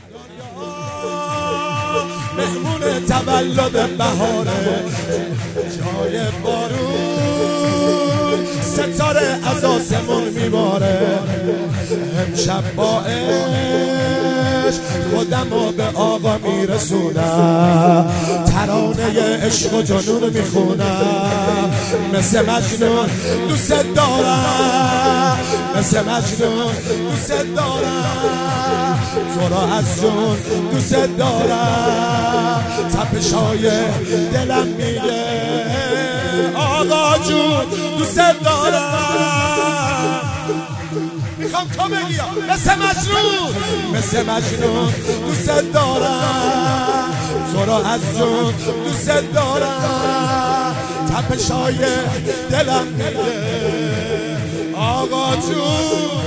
مهمون تولد بهاره، جای بارون ستاره از آسمون میباره. امشب با عشق خودمو به آقا میرسونم، ترانه عشق و جنون میخونم. مثل مجنون دوست دارم، مثل مجنون دوست دارم، تو را از جون دوست دارم. تپشای دلم میگه آقا جون دوست دارم. میخوام تو بگی مثل مجنون، مثل مجنون دوست دارم، تو را از جون دوست دارم. تپشای دلم میگه آقا جون.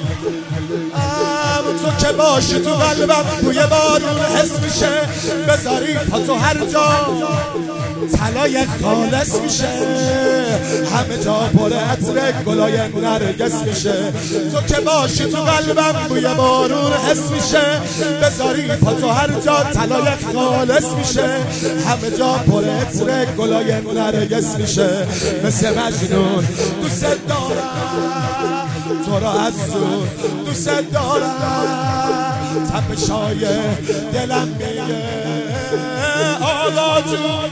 تو که باشی تو قلبم بوی بارون حس میشه، بذاری پا تو هر جا طلای خالص میشه. همه جا پر عطر گلای نرگس میشه. تو که باشی تو قلبم بوی بارون حس میشه، بذاری پا تو هر جا طلای خالص میشه. همه جا پر عطر گلای نرگس میشه. مثل مجنون دوست دارم، تو را از جون دوست دارم. تپشای دلم میگه آقا جون.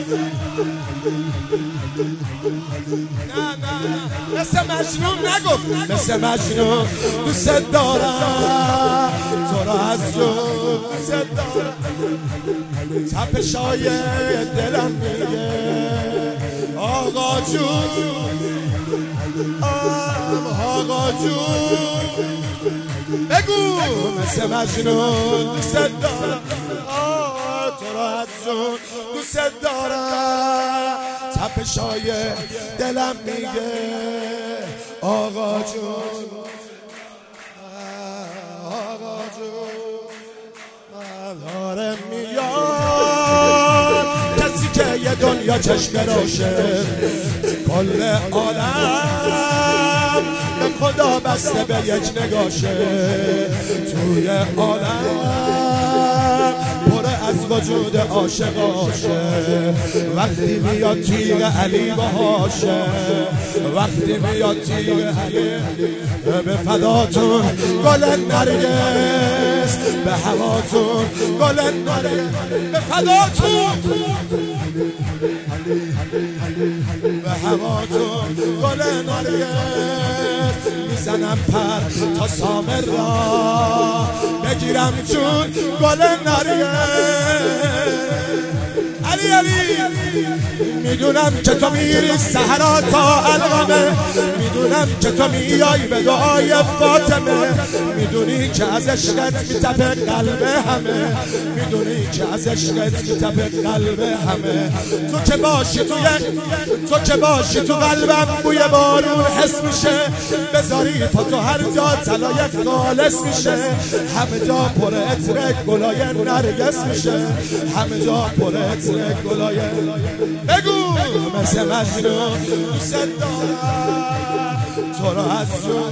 نه مثل مجنون نگفت، مثل مجنون دوست دارم، تو را از جون دوست دارم. تپشای دلم میگه آقا جون، آقا جون. بگو مثل مجنون دوست دارم، تو را از جون دوست دارم. تپشای دلم میگه آقا جون، آقا جون. داره میاد کسی که یه دنیا چشم راشه، کل عالم به خدا بسته به یک نگاشه. توی عالم پر از وجود عاشقاشه. وقتی میاد تیغ علی باشه، وقتی میاد تیغ علی به فداتون گل نرگس، به هواتون گل نرگس، به فداتون به هواتون گل نرگس. میزنم پر تا سامر را بگیرم چون گل نرگس. علی میدونم که تو میری صحرا تا القمه، میدونم که تو میای به دعای فاطمه. میدونی که از عشقت میتپه قلب همه، میدونی که از عشقت میتپه قلب همه. تو که باشی تو قلبم بوی بارون حس میشه، بذاری پا تو هر جا طلای خالص میشه. همه جا پر عطر گلای نرگس میشه، همه جا پر عطر گلای. بگو مثل مجنون دوست دارم، تو را از جون.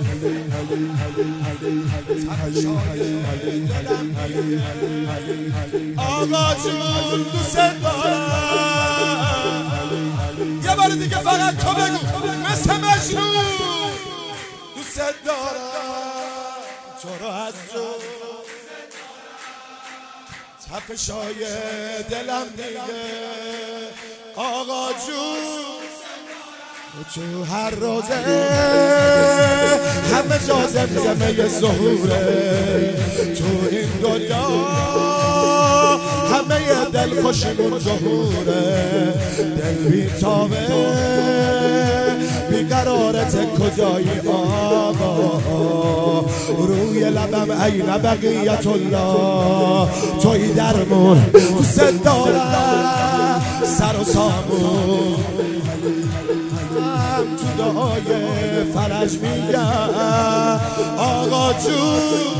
آقا جون دوست دارم. یه بار دیگه فقط تو بگو مثل مجنون دوست دارم، تو را از جون. تپشای دلم دیگه آقا جون. تو هر روزه همه جا زمزمه ظهوره، تو این دنیا همه دلخوشیمون ظهوره. دل بیتابه بیقرارت کجایی آقا، روی لبم عین بقیت الله. توی درمون دوست دارم، سر و سامون تو دعای فرج میگم آقا جون،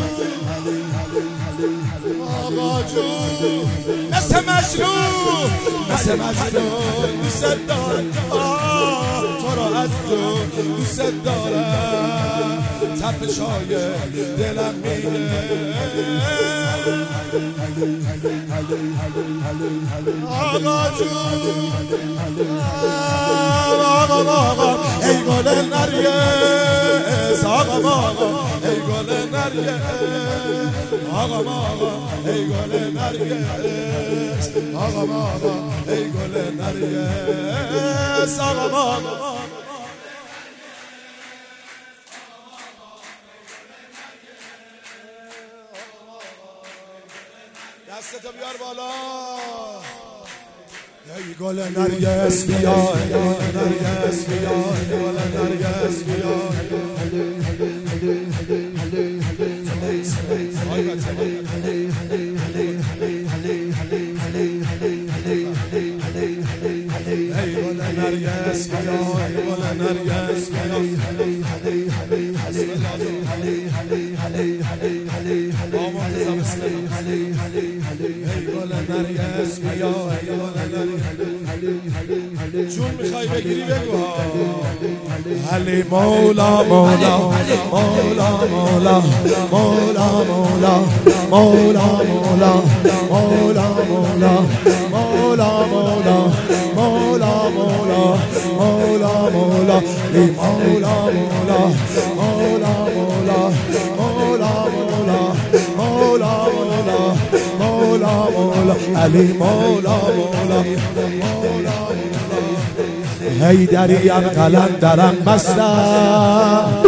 آقا جون. مثل مجنون دوست دارم، تو تو را از تو دوست دارم تپشای دلم میگه آقا جون آقا ای گل نرگس آقا ای گل نرگس آقا ای گل نرگس آقا ای گل نرگس آقا دستتو بیار بالا ای گل نرگس بیا ای گل نرگس بیا ای گل نرگس بیا ای گل نرگس بیا ای گل نرگس بیا جون میخوای بگیری بگو علی مولا مولا مولا مولا مولا مولا مولا مولا مولا مولا مولا مولا مولا مولا مولا مولا لی مولا مولا مولا مولا مولا مولا مولا مولا مولا مولا علی مولا مولا مولا حیدریم قلندرم مستم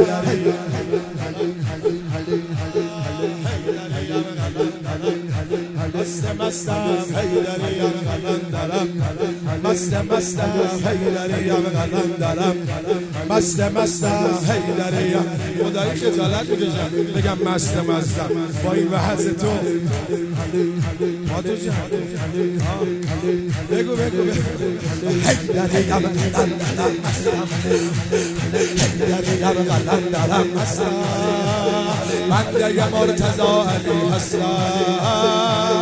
مستم حیدریم قلندرم مستم حیدریم قلندرم مستم حیدریم خدایی خجالت میکشم بگم مستم با این وحظ تو ما تو جان بگو حیدریم قلندرم مستم حیدریم قلندرم مستم بنده مرتضی علی هستم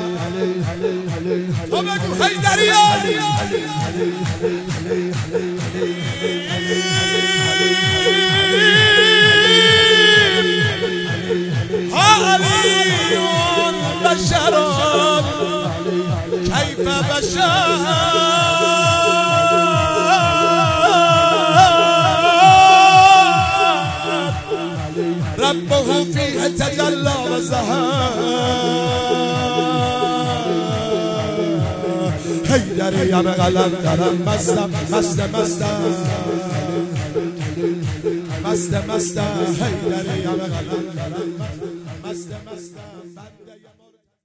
تو بگو حیدریم ها علی بشر کیف بشر ربه فيه تجلى وزهر حیدریم قلندرم مستم حیدریم قلندرم مستم